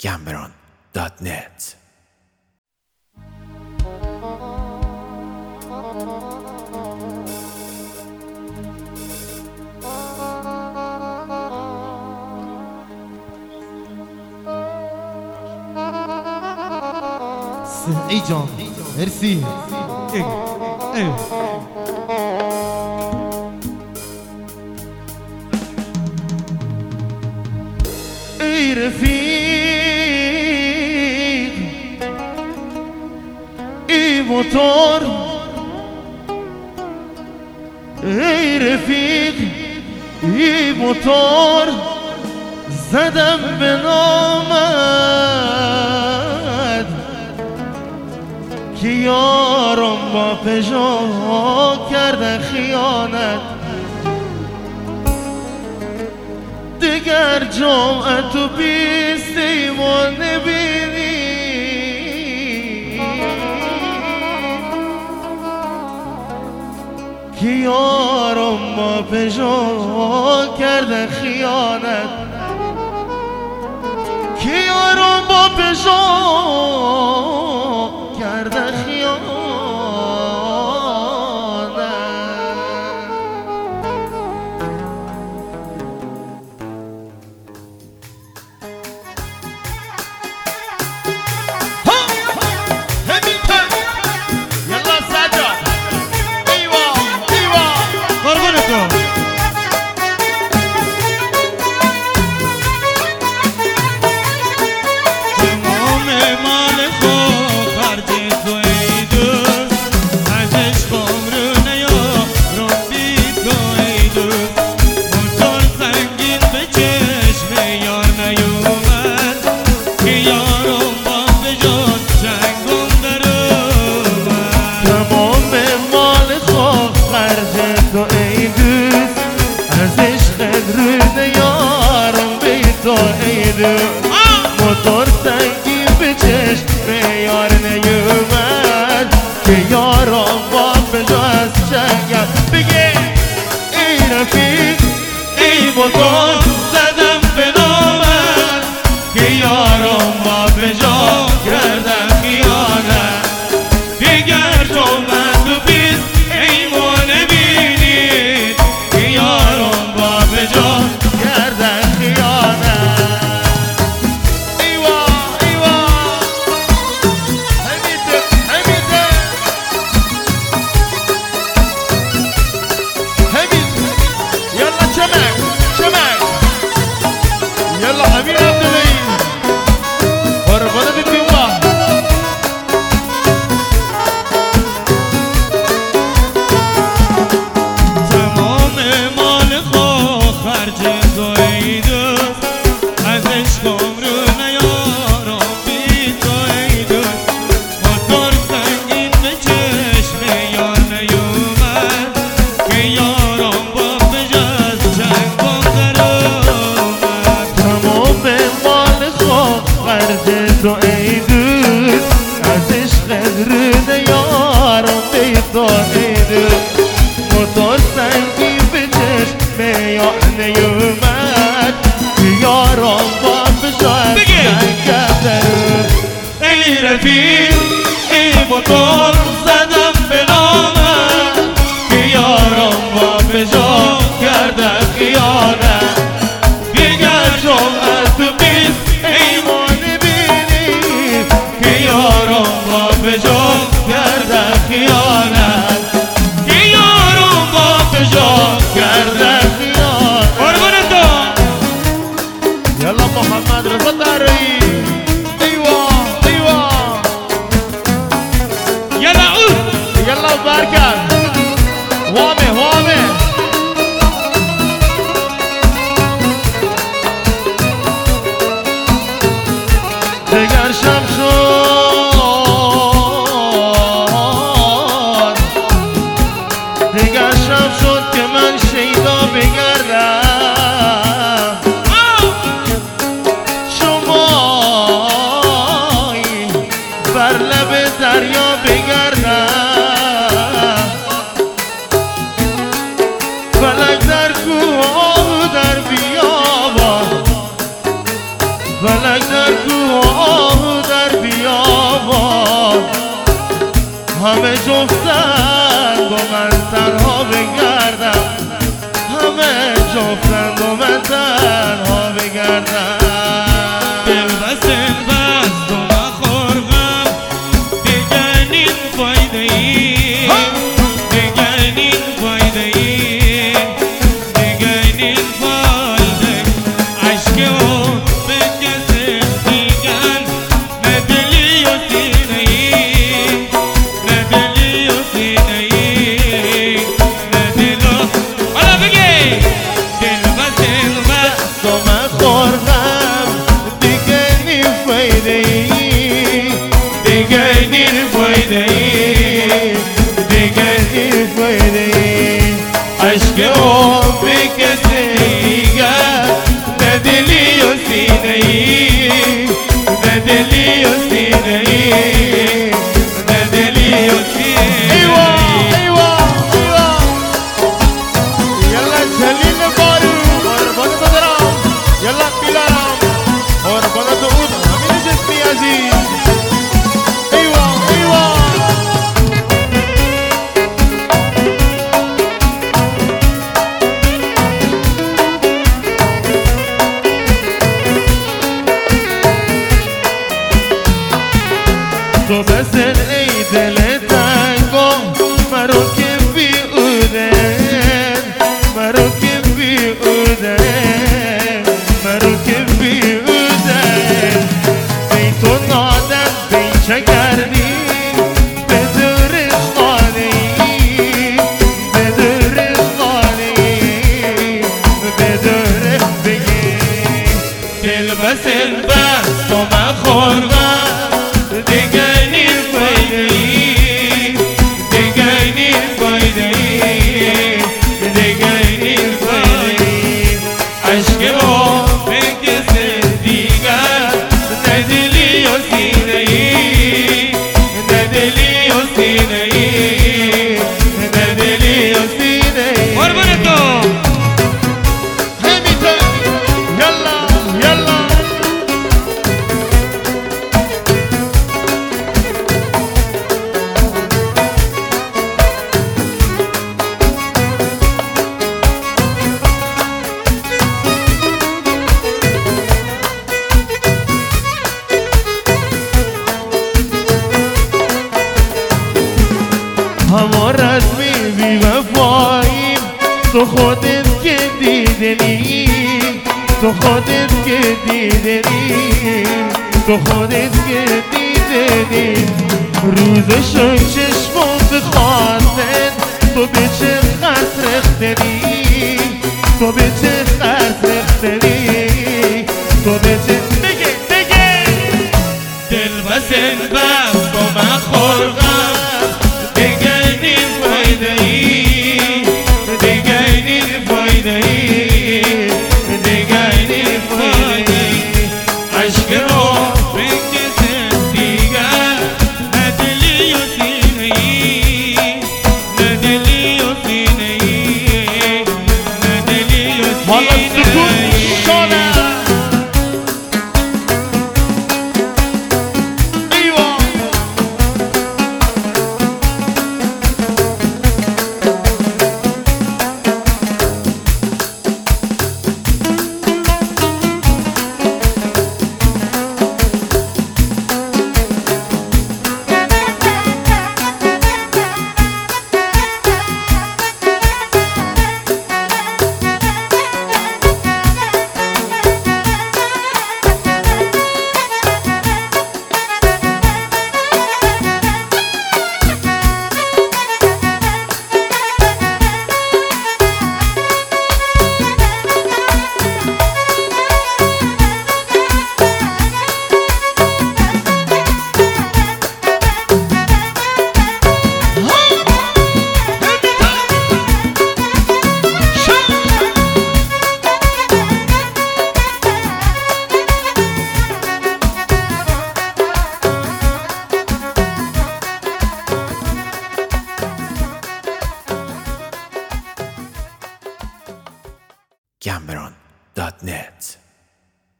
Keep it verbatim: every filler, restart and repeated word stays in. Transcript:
گمبران دات نت. ای جان مرسی. ای رفیق ای موتور، ای رفیق ای موتور، زدم به نامت که یارم با پژو کرده خیانت. دیگر جمعه تو بیستیم و نبینی که یارم با پژو کرده خیانت، که یارم با پژو کرده خیانت. موتور سنگی به چشم یار نیومد که یارم با پژو از چنگم. بگه ای رفیق ای موتور، زدم به نامت که یارم با پژو کرده خیانت. دیگر تو من تو بیست ای مو نبینی که یارم با پژو کرده خیانت. تو ای دوست از عشق رونه یارم بی تو ای دوست، موتور سنگی به چشم یار نیومد که یارم با پژو از چنگم درون. ای رفیق ای موتور، زدم به نامت که یارم با پژو کرده خیانت. دیگر جمعه تو بیست ای مو پژو کرده خیانت، که یارم با پژو کرده خیانت. قربونت تو یلا محمد رضا داری. ایوا ایوا یلا اوه یلا برکت وامه وامه. دیگر شب شد شد که من شیدا بگردم، شمایی بر لب دریا بگردم. فلک در کوه در بیابان، فلک در کوه و آه در بیابان همه جفتند و من تنها بگردم همه جفتند و من تنها بگردم دل بست بست و مخورم دیگر نین فایده ای دیگر نین فایده ای دیگر نین فایده عشق او به کسی دیگر نه دلی و سینه ای نه دلی و سینه ای نه دل و حالا بگی دل بست بست و من خورم دیگه نی فایده ای دیگه نی فایده ای دیگه نی فایده ای عشق او به کسی دیگر نه دلی و سینه ای نه دلی و سینه ای نه دلی و سینه ای ایوا ایوا یلا چلین بارو قربان تو درام یلا بیلارم قربان تو اون همین جسمی عزیز ایوا ایوا تو بسن ای دل تنگو مرو که بی اودن مرو که بی اودن مرو که بی اودن بی تو نادم بی چه کردی به دور خانهی به دور خانهی به دور بگی دل بسن بست و من خورم دیگر نی فایده ای دیگر نی فایده ای دیگر نی فایده ای عشق او به کسی دیگر نه دلی و سینه ای نه دلی و سینه ای نه دلی و سینه ای قربان تو همینطور یلا یلا همه رسمی بی وفاییم تو خودت که دیدنی تو خودت که دیدنی تو خودت که دیدنی روزشو چشمون بخواستن تو به چه خط رختنی تو به چه خط رختنی تو به چه بگه بگه دل بسن بست و من خورم دیگر نی فایده ای دیگر نی فایده ای دیگر نی فایده ای عشق او